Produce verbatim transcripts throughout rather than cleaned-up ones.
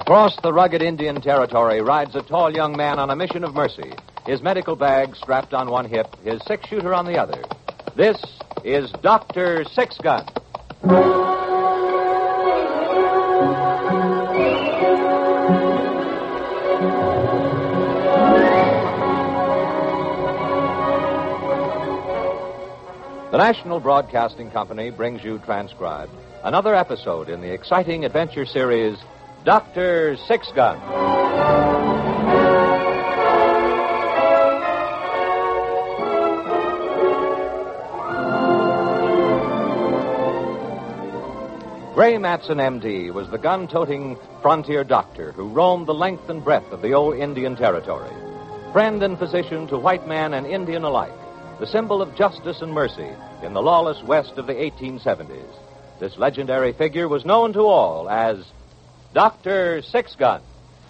Across the rugged Indian territory rides a tall young man on a mission of mercy, his medical bag strapped on one hip, his six-shooter on the other. This is Doctor Six-Gun. The National Broadcasting Company brings you transcribed another episode in the exciting adventure series, Doctor Six-Gun. Gray Matson, M D, was the gun-toting frontier doctor who roamed the length and breadth of the old Indian territory. Friend and physician to white man and Indian alike, the symbol of justice and mercy in the lawless West of the eighteen seventies. This legendary figure was known to all as Doctor Six-Gun.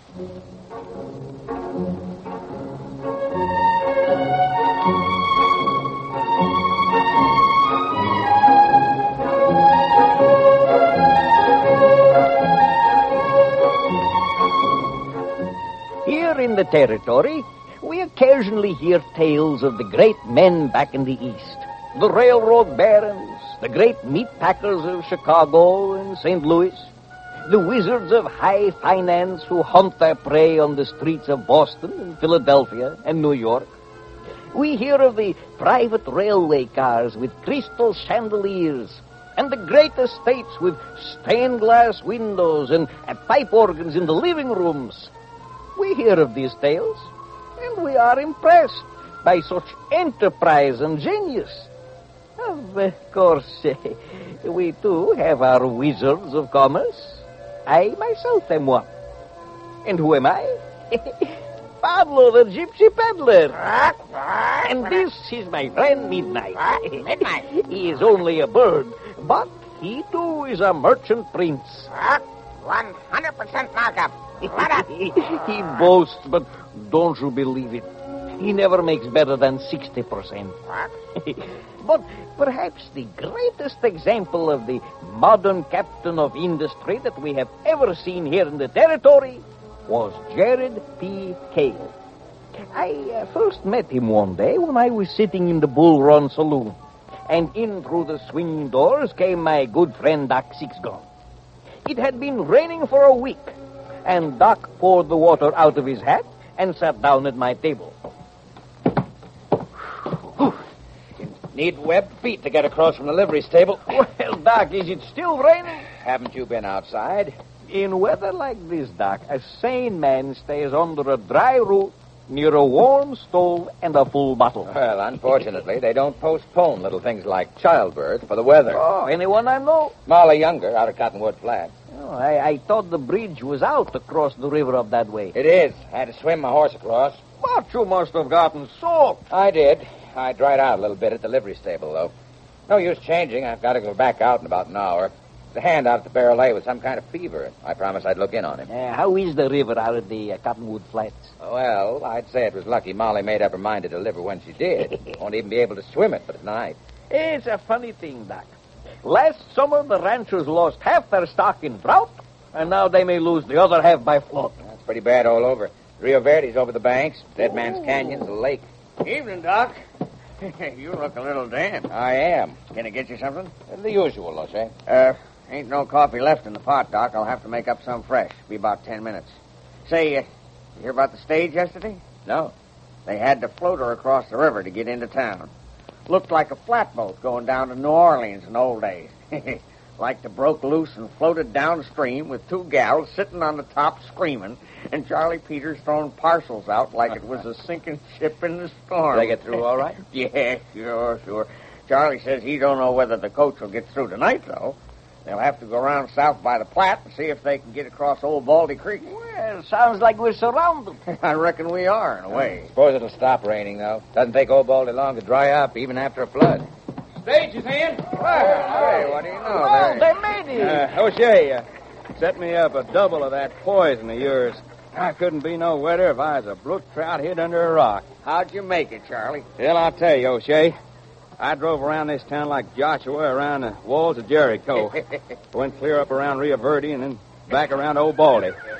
Here in the territory, we occasionally hear tales of the great men back in the East. The railroad barons, the great meat packers of Chicago and Saint Louis, the wizards of high finance who hunt their prey on the streets of Boston and Philadelphia and New York. We hear of the private railway cars with crystal chandeliers and the great estates with stained glass windows and pipe organs in the living rooms. We hear of these tales, and we are impressed by such enterprise and genius. Of course, we too have our wizards of commerce. I myself am one. And who am I? Pablo, the gypsy peddler. And this is my friend Midnight. Midnight? He is only a bird, but he too is a merchant prince. one hundred percent markup. He boasts, but don't you believe it? He never makes better than sixty percent. What? But perhaps the greatest example of the modern captain of industry that we have ever seen here in the territory was Jared P. Cale. I uh, first met him one day when I was sitting in the Bull Run Saloon, and in through the swinging doors came my good friend Doc Six-Gun. It had been raining for a week, and Doc poured the water out of his hat and sat down at my table. Need webbed feet to get across from the livery stable. Well, Doc, is it still raining? Haven't you been outside? In weather like this, Doc, a sane man stays under a dry roof near a warm stove and a full bottle. Well, unfortunately, they don't postpone little things like childbirth for the weather. Oh, anyone I know? Molly Younger, out of Cottonwood Flat. Oh, I, I thought the bridge was out across the river up that way. It is. Had to swim my horse across. But you must have gotten soaked. I did. I dried out a little bit at the livery stable, though. No use changing. I've got to go back out in about an hour. The hand out at the Barrel A with some kind of fever. I promised I'd look in on him. Uh, how is the river out at the uh, Cottonwood Flats? Well, I'd say it was lucky Molly made up her mind to deliver when she did. Won't even be able to swim it but at night. It's a funny thing, Doc. Last summer, the ranchers lost half their stock in drought, and now they may lose the other half by flood. That's pretty bad all over. Rio Verde's over the banks. Dead Man's Canyon's the lake. Evening, Doc. You look a little damp. I am. Can I get you something? The usual, I'll say. Uh, ain't no coffee left in the pot, Doc. I'll have to make up some fresh. Be about ten minutes. Say, uh, you hear about the stage yesterday? No. They had to float her across the river to get into town. Looked like a flatboat going down to New Orleans in old days. Like to broke loose and floated downstream with two gals sitting on the top screaming, and Charlie Peters throwing parcels out like it was a sinking ship in the storm. Did they get through all right? Yeah, sure, sure. Charlie says he don't know whether the coach will get through tonight, though. They'll have to go around south by the Platte and see if they can get across Old Baldy Creek. Well, sounds like we're surrounded. I reckon we are, in a way. Suppose it'll stop raining, though. Doesn't take Old Baldy long to dry up, even after a flood. Stage is in. Well, hey, what do you know? Oh, There- they made it. Uh, O'Shea, uh, set me up a double of that poison of yours. I couldn't be no wetter if I was a brook trout hid under a rock. How'd you make it, Charlie? Well, I'll tell you, O'Shea. I drove around this town like Joshua around the walls of Jericho. Went clear up around Rio Verde and then back around Old Baldy.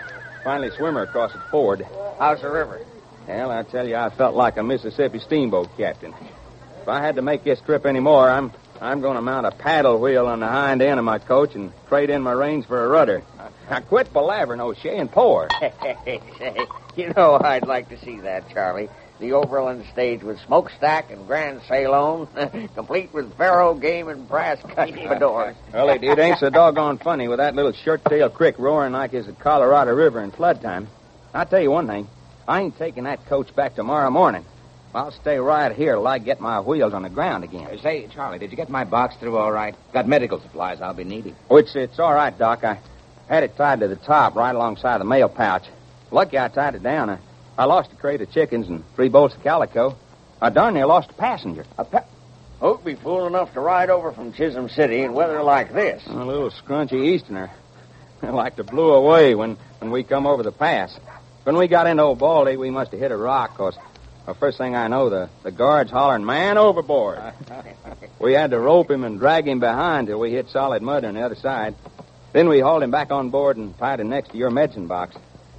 finally swim her across the ford. How's the river? Well, I tell you, I felt like a Mississippi steamboat captain. If I had to make this trip anymore, I'm I'm going to mount a paddle wheel on the hind end of my coach and trade in my reins for a rudder. Now, quit palavering, O'Shea, and pour. Say, you know, I'd like to see that, Charlie. The Overland stage with smokestack and grand saloon, complete with faro game and brass cut fedora. Well, it, it ain't so doggone funny with that little short-tailed creek roaring like it's the Colorado River in flood time. I'll tell you one thing. I ain't taking that coach back tomorrow morning. I'll stay right here till I get my wheels on the ground again. Uh, say, Charlie, did you get my box through all right? Got medical supplies I'll be needing. Oh, it's, it's all right, Doc. I had it tied to the top right alongside the mail pouch. Lucky I tied it down. I, I lost a crate of chickens and three bolts of calico. I darn near lost a passenger. A pa- Who'd be fool enough to ride over from Chisholm City in weather like this? A little scrunchy Easterner. Like to blew away when, when we come over the pass. When we got into Old Baldy, we must have hit a rock, because the first thing I know, the, the guard's hollering, "Man overboard." We had to rope him and drag him behind till we hit solid mud on the other side. Then we hauled him back on board and tied him next to your medicine box.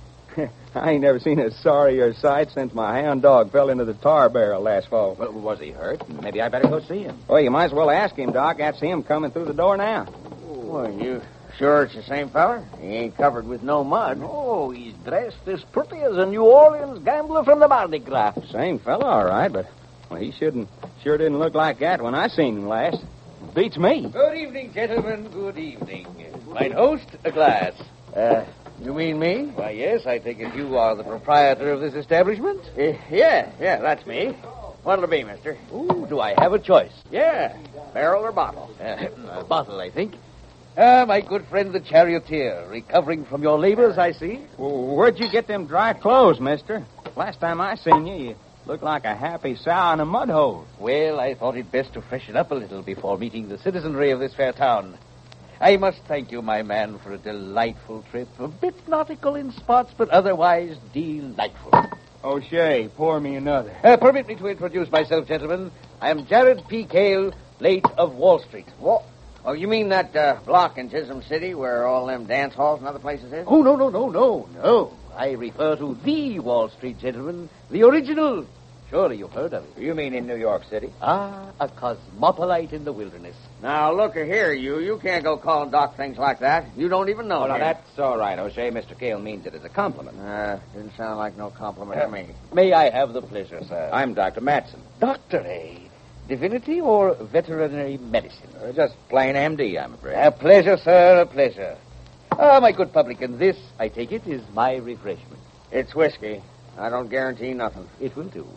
I ain't never seen a sorrier sight since my hound dog fell into the tar barrel last fall. Well, was he hurt? Maybe I better go see him. Well, you might as well ask him, Doc. That's him coming through the door now. Well, you sure it's the same fella? He ain't covered with no mud. Oh, he's dressed as pretty as a New Orleans gambler from the Mardi Gras. Same fella, all right, but well, he shouldn't sure didn't look like that when I seen him last. Beats me. Good evening, gentlemen. Good evening. Mine host, a glass. Uh, you mean me? Why, yes, I take it you are the proprietor of this establishment. Uh, yeah, yeah, that's me. What'll it be, mister? Ooh, do I have a choice? Yeah, barrel or bottle? Uh, a bottle, I think. Ah, my good friend, the charioteer, recovering from your labors, I see. Well, where'd you get them dry clothes, mister? Last time I seen you, you looked like a happy sow in a mud hole. Well, I thought it best to freshen up a little before meeting the citizenry of this fair town. I must thank you, my man, for a delightful trip. A bit nautical in spots, but otherwise delightful. O'Shea, pour me another. Uh, permit me to introduce myself, gentlemen. I am Jared P. Cale, late of Wall Street. What? Oh, you mean that uh, block in Chisholm City where all them dance halls and other places is? Oh, no, no, no, no, no. I refer to the Wall Street, gentlemen. The original. Surely you've heard of it. You mean in New York City? Ah, a cosmopolite in the wilderness. Now, look here, you. You can't go calling Doc things like that. You don't even know Oh, no, him. that's all right, O'Shea. Mister Cale means it as a compliment. Uh, didn't sound like no compliment to me. May I have the pleasure, sir? I'm Doctor Matson. Doctor, eh? Divinity or veterinary medicine? Uh, just plain M D, I'm afraid. A pleasure, sir, a pleasure. Ah, my good publican, this, I take it, is my refreshment. It's whiskey. I don't guarantee nothing. It will do.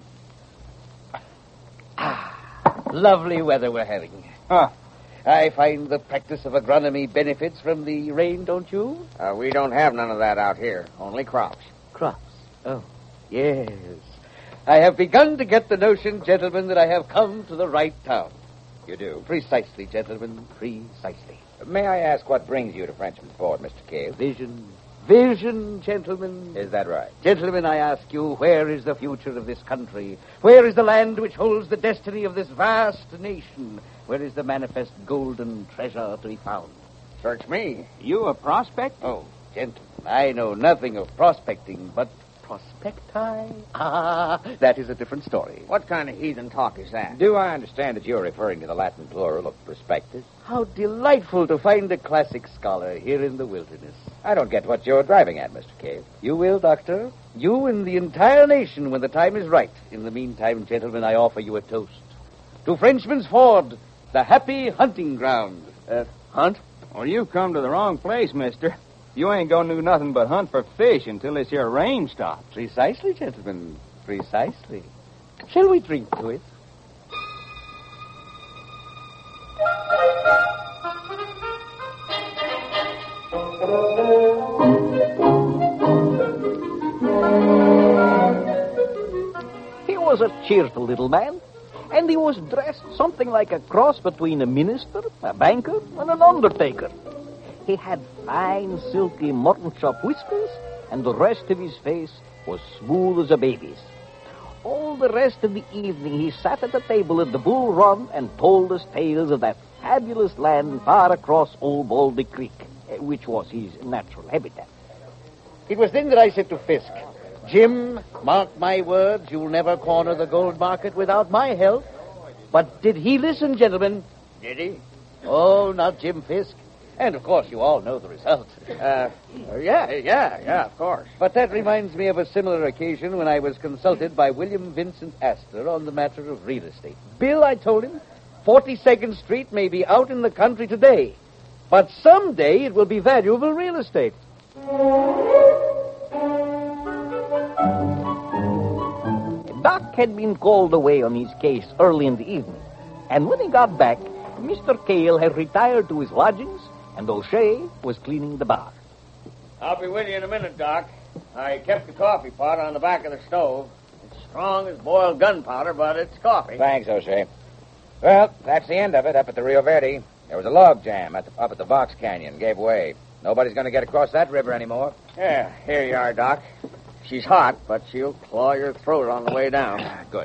Ah, lovely weather we're having. Huh. I find the practice of agronomy benefits from the rain, don't you? Uh, we don't have none of that out here. Only crops. Crops. Oh, yes. I have begun to get the notion, gentlemen, that I have come to the right town. You do. Precisely, gentlemen, precisely. May I ask what brings you to Frenchman's Ford, Mister Cale? Vision. Vision, gentlemen. Is that right? Gentlemen, I ask you, where is the future of this country? Where is the land which holds the destiny of this vast nation? Where is the manifest golden treasure to be found? Search me. You a prospect? Oh, gentlemen, I know nothing of prospecting, but prospecti? Ah, that is a different story. What kind of heathen talk is that? Do I understand that you're referring to the Latin plural of prospectus? How delightful to find a classic scholar here in the wilderness. I don't get what you're driving at, Mister Cale. You will, Doctor. You and the entire nation when the time is right. In the meantime, gentlemen, I offer you a toast. To Frenchman's Ford, the happy hunting ground. Uh, hunt? Well, you've come to the wrong place, mister. You ain't gonna do nothing but hunt for fish until this here rain stops. Precisely, gentlemen. Precisely. Shall we drink to it? He was a cheerful little man, and he was dressed something like a cross between a minister, a banker, and an undertaker. He had fine, silky mutton chop whiskers, and the rest of his face was smooth as a baby's. All the rest of the evening he sat at the table at the Bull Run and told us tales of that fabulous land far across Old Baldy Creek, which was his natural habitat. It was then that I said to Fisk, Jim, mark my words, you'll never corner the gold market without my help. But did he listen, gentlemen? Did he? Oh, not Jim Fisk. And, of course, you all know the result. Uh, yeah, yeah, yeah, of course. But that reminds me of a similar occasion when I was consulted by William Vincent Astor on the matter of real estate. Bill, I told him, forty-second Street may be out in the country today, but someday it will be valuable real estate. Doc had been called away on his case early in the evening, and when he got back, Mister Cale had retired to his lodgings, and O'Shea was cleaning the bar. I'll be with you in a minute, Doc. I kept the coffee pot on the back of the stove. It's strong as boiled gunpowder, but it's coffee. Thanks, O'Shea. Well, that's the end of it up at the Rio Verde. There was a log jam at the, up at the Box Canyon. Gave way. Nobody's going to get across that river anymore. Yeah, here you are, Doc. She's hot, but she'll claw your throat on the way down. Good.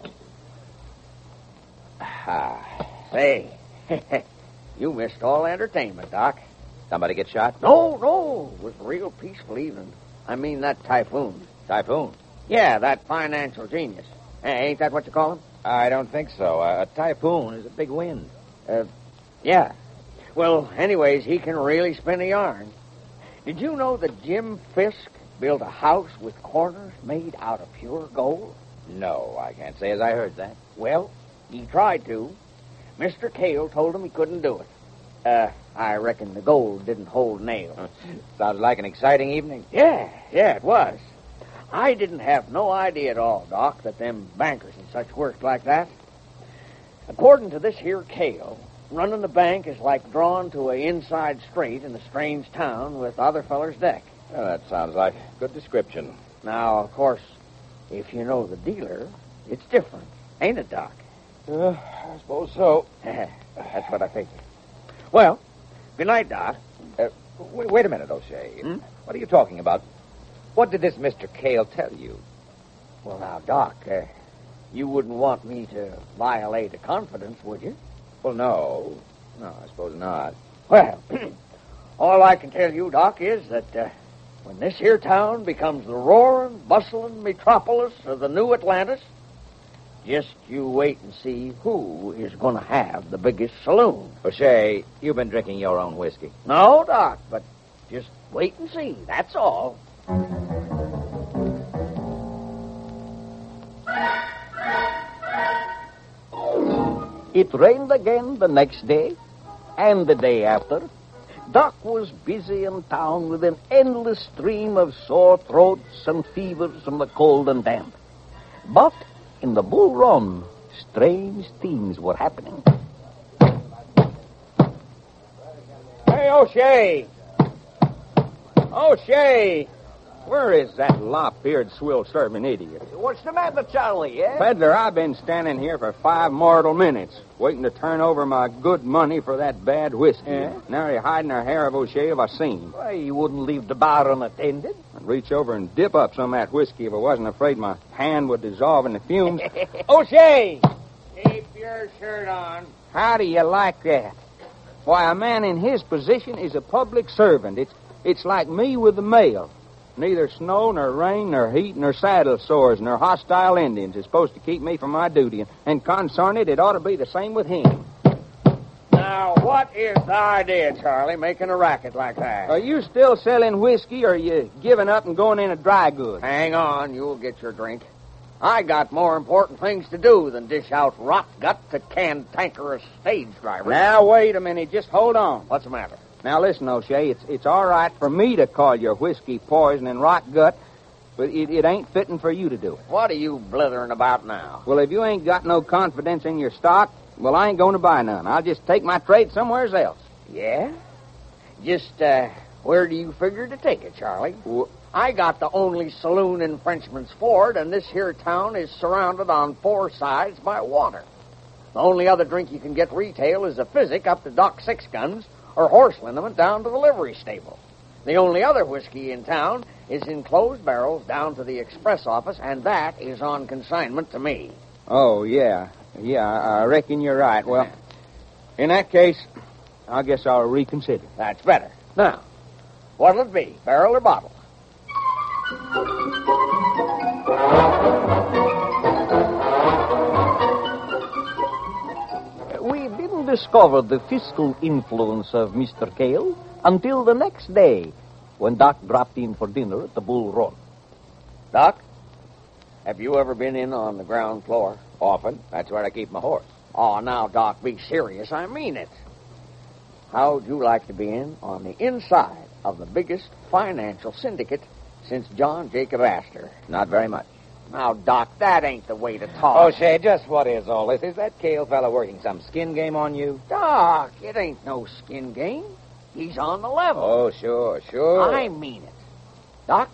Ah. Say, you missed all entertainment, Doc. Somebody get shot? No, no. It was a real peaceful evening. I mean that typhoon. Typhoon? Yeah, that financial genius. Hey, ain't that what you call him? I don't think so. Uh, a typhoon is a big wind. Uh, yeah. Well, anyways, he can really spin a yarn. Did you know that Jim Fisk built a house with corners made out of pure gold? No, I can't say as I heard that. Well, he tried to. Mister Cale told him he couldn't do it. Uh, I reckon the gold didn't hold nails. Sounds like an exciting evening. Yeah, yeah, it was. I didn't have no idea at all, Doc, that them bankers and such worked like that. According to this here Cale, running the bank is like drawn to a inside straight in a strange town with other fellers' deck. Well, that sounds like a good description. Now, of course, if you know the dealer, it's different. Ain't it, Doc? Uh, I suppose so. That's what I figured. Well, good night, Doc. Uh, wait, wait a minute, O'Shea. Hmm? What are you talking about? What did this Mister Cale tell you? Well, now, Doc, uh, you wouldn't want me to violate a confidence, would you? Well, no. No, I suppose not. Well, all I can tell you, Doc, is that uh, when this here town becomes the roaring, bustling metropolis of the new Atlantis, just you wait and see who is going to have the biggest saloon. O'Shea, you've been drinking your own whiskey. No, Doc, but just wait and see. That's all. It rained again the next day, and the day after. Doc was busy in town with an endless stream of sore throats and fevers from the cold and damp. But in the Bull Run, strange things were happening. Hey, O'Shea! O'Shea! Where is that lop-eared, swill-serving idiot? What's the matter, Charlie, eh? Peddler, I've been standing here for five mortal minutes, waiting to turn over my good money for that bad whiskey. Yeah? Nary hiding her hair of O'Shea if I seen. Why, you wouldn't leave the bar unattended. I'd reach over and dip up some of that whiskey if I wasn't afraid my hand would dissolve in the fumes. O'Shea! Keep your shirt on. How do you like that? Why, a man in his position is a public servant. It's, it's like me with the mail. Neither snow, nor rain, nor heat, nor saddle sores, nor hostile Indians is supposed to keep me from my duty. And, and consarn it, it ought to be the same with him. Now, what is the idea, Charlie, making a racket like that? Are you still selling whiskey, or are you giving up and going into dry goods? Hang on, you'll get your drink. I got more important things to do than dish out rot gut to cantankerous stage drivers. Now, wait a minute. Just hold on. What's the matter? Now, listen, O'Shea, it's it's all right for me to call your whiskey poison and rot gut, but it, it ain't fitting for you to do it. What are you blithering about now? Well, if you ain't got no confidence in your stock, well, I ain't going to buy none. I'll just take my trade somewhere else. Yeah? Just, uh, where do you figure to take it, Charlie? Wh- I got the only saloon in Frenchman's Ford, and this here town is surrounded on four sides by water. The only other drink you can get retail is a physic up to Doc Six Guns, or horse liniment down to the livery stable. The only other whiskey in town is in closed barrels down to the express office, and that is on consignment to me. Oh, yeah. Yeah, I reckon you're right. Well, in that case, I guess I'll reconsider. That's better. Now, what'll it be, barrel or bottle? We didn't discover the fiscal influence of Mister Cale until the next day, when Doc dropped in for dinner at the Bull Run. Doc, have you ever been in on the ground floor? Often. That's where I keep my horse. Oh, now, Doc, be serious. I mean it. How'd you like to be in on the inside of the biggest financial syndicate since John Jacob Astor? Not very much. Now, Doc, that ain't the way to talk. O'Shea, just what is all this? Is that Cale fella working some skin game on you? Doc, it ain't no skin game. He's on the level. Oh, sure, sure. I mean it. Doc,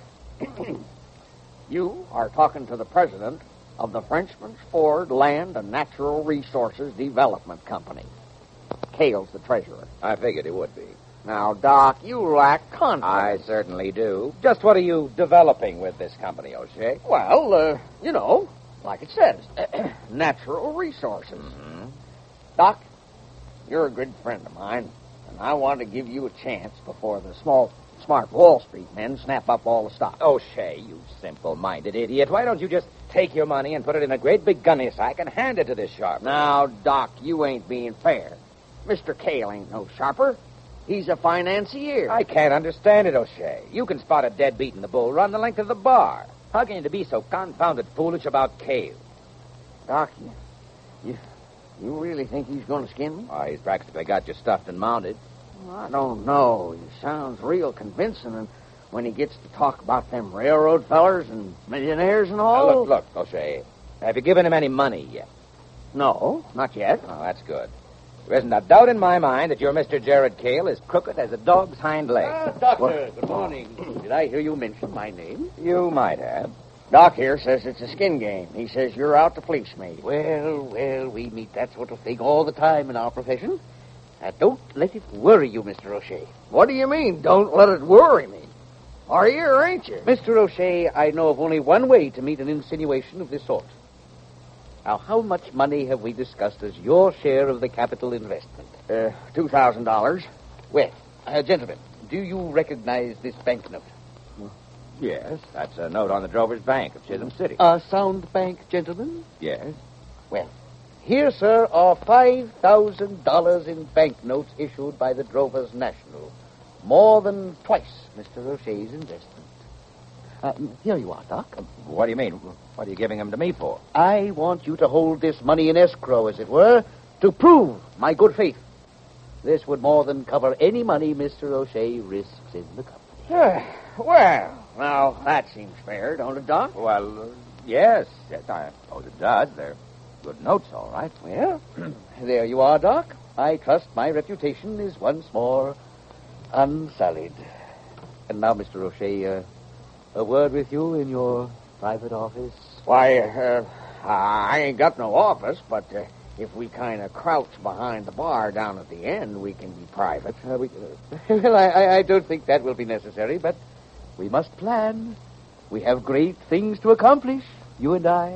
you are talking to the president of the Frenchman's Ford Land and Natural Resources Development Company. Cale's the treasurer. I figured it would be. Now, Doc, you lack confidence. I certainly do. Just what are you developing with this company, O'Shea? Well, uh, you know, like it says, natural resources. Mm-hmm. Doc, you're a good friend of mine, and I want to give you a chance before the small, smart Wall Street men snap up all the stock. O'Shea, you simple-minded idiot. Why don't you just take your money and put it in a great big gunny sack and hand it to this sharper? Now, Doc, you ain't being fair. Mister Cale ain't no sharper. He's a financier. I can't understand it, O'Shea. You can spot a deadbeat in the bull run the length of the bar. How can you be so confounded foolish about Cale? Doc, you, you, you really think he's going to skin me? Why, he's practically got you stuffed and mounted. Well, I don't know. He sounds real convincing, and when he gets to talk about them railroad fellers and millionaires and all... Now, look, look, O'Shea. Have you given him any money yet? No, not yet. Oh, that's good. There isn't a doubt in my mind that your Mister Jared Cale is crooked as a dog's hind leg. Ah, Doctor, what? Good morning. Did I hear you mention my name? You might have. Doc here says it's a skin game. He says you're out to fleece me. Well, well, we meet that sort of thing all the time in our profession. Now, don't let it worry you, Mister O'Shea. What do you mean, don't let it worry me? Are you or ain't you? Mister O'Shea, I know of only one way to meet an insinuation of this sort. Now, how much money have we discussed as your share of the capital investment? Uh, two thousand dollars. Well, uh, gentlemen, do you recognize this banknote? Yes, that's a note on the Drover's Bank of Chisholm City. A sound bank, gentlemen? Yes. Well, here, sir, are five thousand dollars in banknotes issued by the Drovers National. More than twice Mister O'Shea's investment. Uh, here you are, Doc. What do you mean? What are you giving them to me for? I want you to hold this money in escrow, as it were, to prove my good faith. This would more than cover any money Mister O'Shea risks in the company. Well, now, that seems fair, don't it, Doc? Well, uh, yes. Yes, I suppose it does. They're good notes, all right. Well, there you are, Doc. I trust my reputation is once more unsullied. And now, Mister O'Shea, uh, a word with you in your private office. Why, uh, I ain't got no office, but uh, if we kind of crouch behind the bar down at the end, we can be private. Uh, we, uh, well, I, I don't think that will be necessary, but we must plan. We have great things to accomplish, you and I.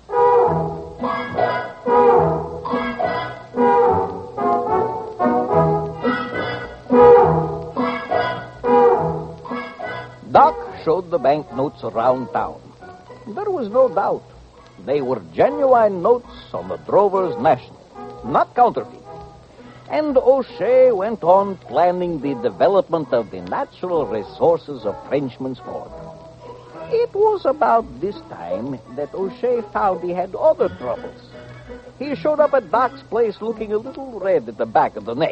Doc showed the banknotes around town. There was no doubt. They were genuine notes on the Drovers National, not counterfeit. And O'Shea went on planning the development of the natural resources of Frenchman's Ford. It was about this time that O'Shea found he had other troubles. He showed up at Doc's place looking a little red at the back of the neck.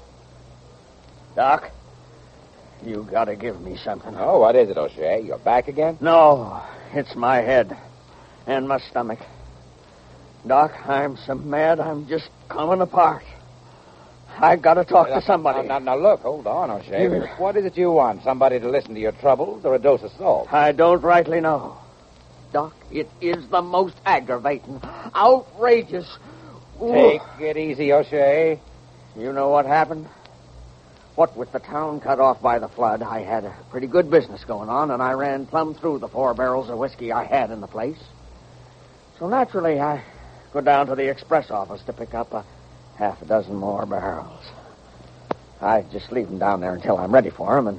Doc, you gotta give me something. Oh, what is it, O'Shea? You're back again? No, it's my head and my stomach. Doc, I'm so mad I'm just coming apart. I gotta talk to somebody. Now, now, now, look, hold on, O'Shea. What is it you want? Somebody to listen to your troubles or a dose of salt? I don't rightly know. Doc, it is the most aggravating, outrageous... Take it easy, O'Shea. You know what happened? What with the town cut off by the flood, I had a pretty good business going on, and I ran plumb through the four barrels of whiskey I had in the place. So naturally, I go down to the express office to pick up a half a dozen more barrels. I just leave them down there until I'm ready for them, and he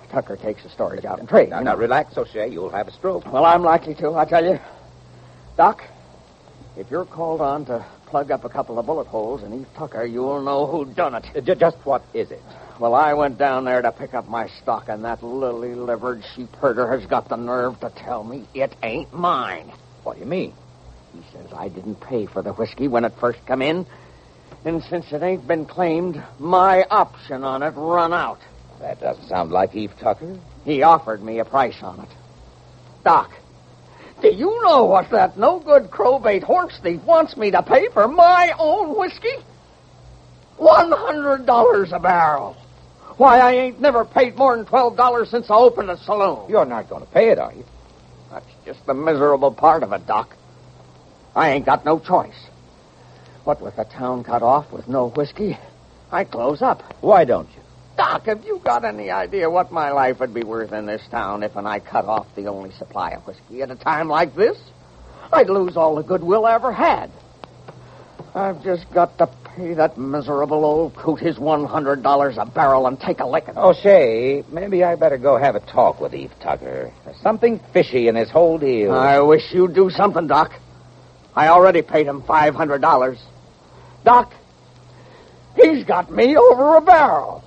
Tucker takes the storage out and trade. Now, you now, know. relax, O'Shea. You'll have a stroke. Well, I'm likely to, I tell you. Doc, if you're called on to plug up a couple of bullet holes in Eve Tucker, you'll know who done it. Uh, j- just what is it? Well, I went down there to pick up my stock, and that lily-livered sheep herder has got the nerve to tell me it ain't mine. What do you mean? He says I didn't pay for the whiskey when it first come in, and since it ain't been claimed, my option on it run out. That doesn't sound like Eve Tucker. He offered me a price on it. Doc, do you know what that no-good crowbait horse thief wants me to pay for my own whiskey? One hundred dollars a barrel. Why, I ain't never paid more than twelve dollars since I opened a saloon. You're not going to pay it, are you? That's just the miserable part of it, Doc. I ain't got no choice. What with the town cut off with no whiskey, I close up. Why don't you? Doc, have you got any idea what my life would be worth in this town if and I cut off the only supply of whiskey at a time like this? I'd lose all the goodwill I ever had. I've just got to pay that miserable old coot his one hundred dollars a barrel and take a licking. O'Shea, maybe I better go have a talk with Eve Tucker. There's something fishy in this whole deal. I wish you'd do something, Doc. I already paid him five hundred dollars. Doc, he's got me over a barrel.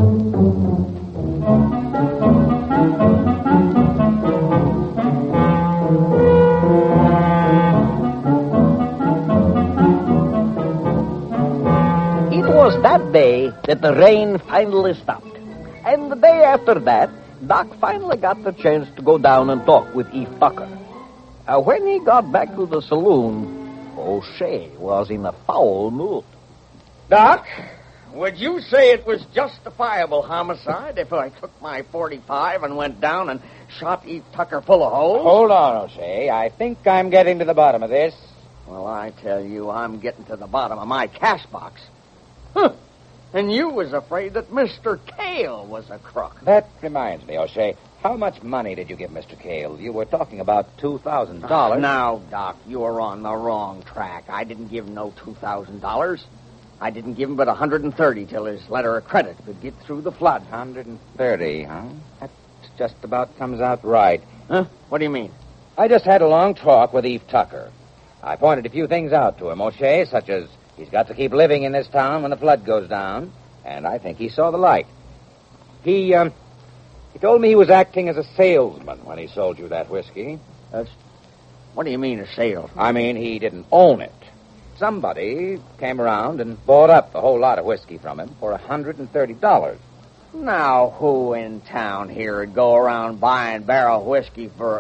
It was that day that the rain finally stopped. And the day after that, Doc finally got the chance to go down and talk with Eve Tucker. Uh, when he got back to the saloon, O'Shea was in a foul mood. Doc, would you say it was justifiable homicide if I took my forty-five and went down and shot Eve Tucker full of holes? Hold on, O'Shea. I think I'm getting to the bottom of this. Well, I tell you, I'm getting to the bottom of my cash box. Huh. And you was afraid that Mister Cale was a crook. That reminds me, O'Shea. How much money did you give Mister Cale? You were talking about two thousand dollars. Now, Doc, you're on the wrong track. I didn't give him no two thousand dollars. I didn't give him but one hundred thirty till his letter of credit could get through the flood. one hundred thirty, huh? That just about comes out right. Huh? What do you mean? I just had a long talk with Eve Tucker. I pointed a few things out to him, O'Shea, such as he's got to keep living in this town when the flood goes down, and I think he saw the light. He, um, he told me he was acting as a salesman when he sold you that whiskey. That's... What do you mean, a salesman? I mean, he didn't own it. Somebody came around and bought up a whole lot of whiskey from him for one hundred thirty dollars. Now, who in town here would go around buying barrel whiskey for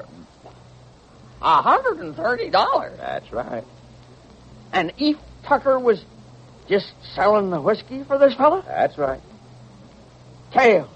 one hundred thirty dollars? That's right. And Eve Tucker was just selling the whiskey for this fella? That's right. Cale.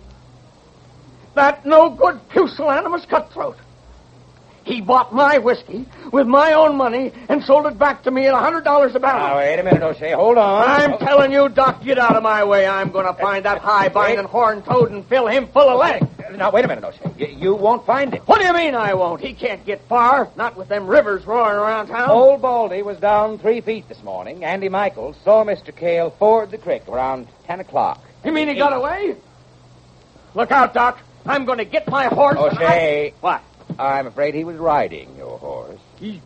That no-good pusillanimous cutthroat. He bought my whiskey with my own money and sold it back to me at one hundred dollars a barrel. Now, wait a minute, O'Shea. Hold on. I'm oh. telling you, Doc, get out of my way. I'm going to find that high-binding horn toad and fill him full of lead. Now, wait a minute, O'Shea. You, you won't find him. What do you mean I won't? He can't get far, not with them rivers roaring around town. Old Baldy was down three feet this morning. Andy Michaels saw Mister Cale ford the creek around ten o'clock. You mean he got away? Look out, Doc. I'm going to get my horse. and O'Shea. I... What? I'm afraid he was riding your horse. He...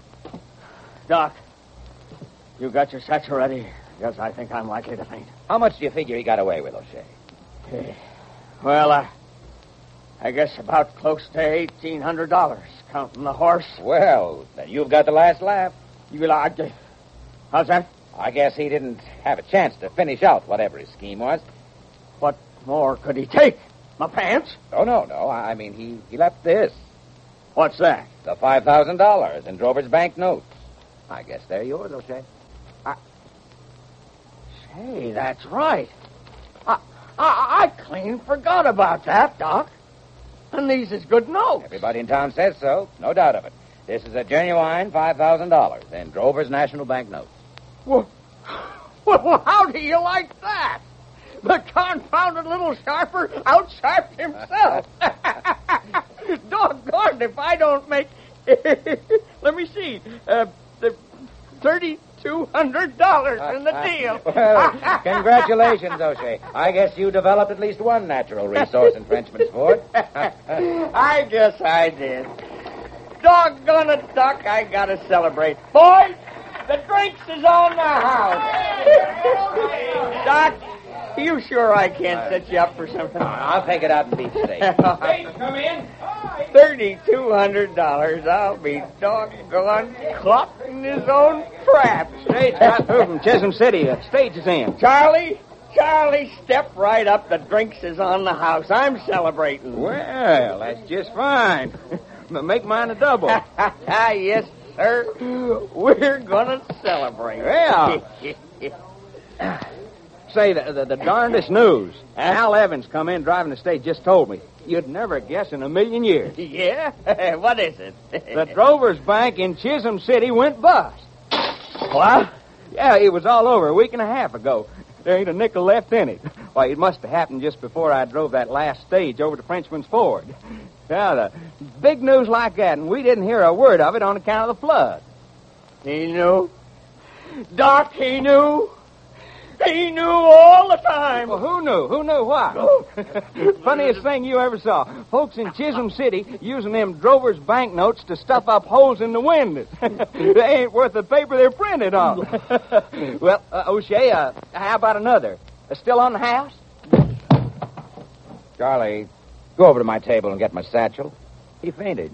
Doc, you got your satchel ready? Because I think I'm likely to faint. How much do you figure he got away with, O'Shea? Well, uh, I guess about close to eighteen hundred dollars, counting the horse. Well, then you've got the last laugh. You like to... How's that? I guess he didn't have a chance to finish out whatever his scheme was. What more could he take? My pants? Oh, no, no. I mean, he, he left this. What's that? The five thousand dollars in Drover's bank notes. I guess they're yours, O'Shea. I... Say, that's right. I, I, I clean forgot about that, Doc. And these is good notes. Everybody in town says so. No doubt of it. This is a genuine five thousand dollars in Drover's National Bank notes. Well, well, how do you like that? The confounded little sharper outsharped himself. Doggone if I don't make... Let me see. Uh, the two hundred dollars in the deal. Well, congratulations, O'Shea. I guess you developed at least one natural resource in Frenchman's Ford. I guess I did. Doggone it, Doc, I gotta celebrate. Boys, the drinks is on the house. Doc, you sure I can't set you up for something? I'll take it out and beef steak. Come in. Thirty-two hundred dollars. I'll be doggone caught in his own trap. Stage got through from Chisholm City. The stage is in. Charlie, Charlie, step right up. The drinks is on the house. I'm celebrating. Well, that's just fine. But make mine a double. Yes, sir. We're gonna celebrate. Yeah. Say, the, the, the darndest news. Al Evans come in driving the stage, just told me. You'd never guess in a million years. Yeah? What is it? The Drovers Bank in Chisholm City went bust. What? Yeah, it was all over a week and a half ago. There ain't a nickel left in it. Why, it must have happened just before I drove that last stage over to Frenchman's Ford. Yeah, the big news like that, and we didn't hear a word of it on account of the flood. He knew. Doc, he knew. He knew all the time. Well, who knew? Who knew what? Funniest thing you ever saw. Folks in Chisholm City using them Drovers banknotes to stuff up holes in the windows. They ain't worth the paper they're printed on. Well, uh, O'Shea, uh, how about another? Uh, still on the house? Charlie, go over to my table and get my satchel. He fainted.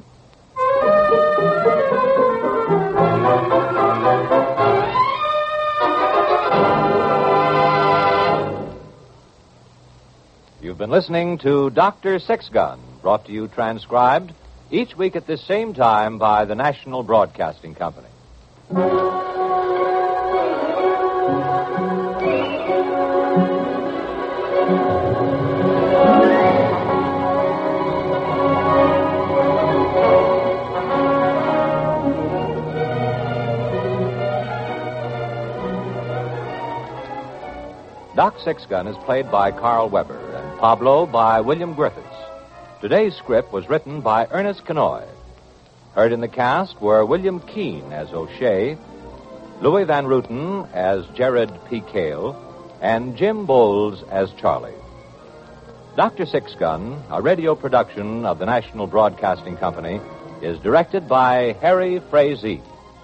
You've been listening to Doctor Six-Gun, brought to you transcribed each week at this same time by the National Broadcasting Company. Doc Six-Gun is played by Carl Weber and Pablo by William Griffiths. Today's script was written by Ernest Kenoy. Heard in the cast were William Keane as O'Shea, Louis Van Ruten as Jared P. Cale, and Jim Bowles as Charlie. Doctor Six-Gun, a radio production of the National Broadcasting Company, is directed by Harry Frazee.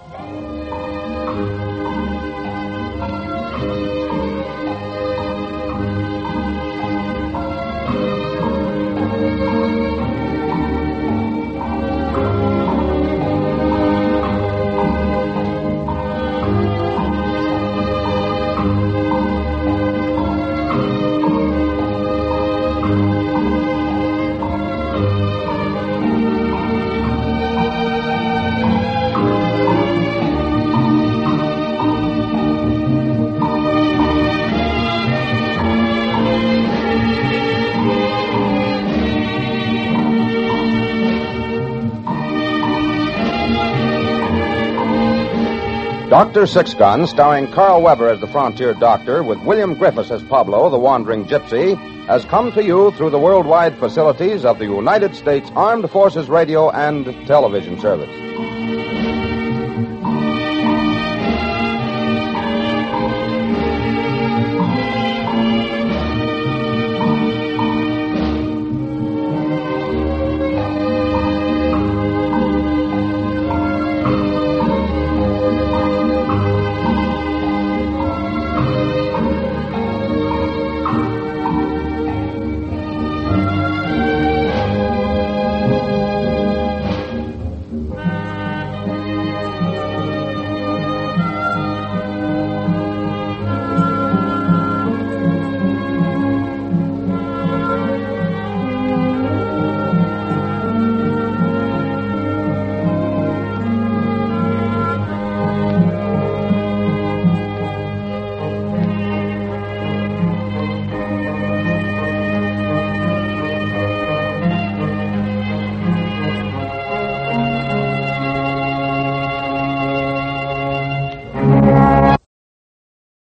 Doctor Six-Gun, starring Carl Weber as the frontier doctor, with William Griffiths as Pablo, the wandering gypsy, has come to you through the worldwide facilities of the United States Armed Forces Radio and Television Service.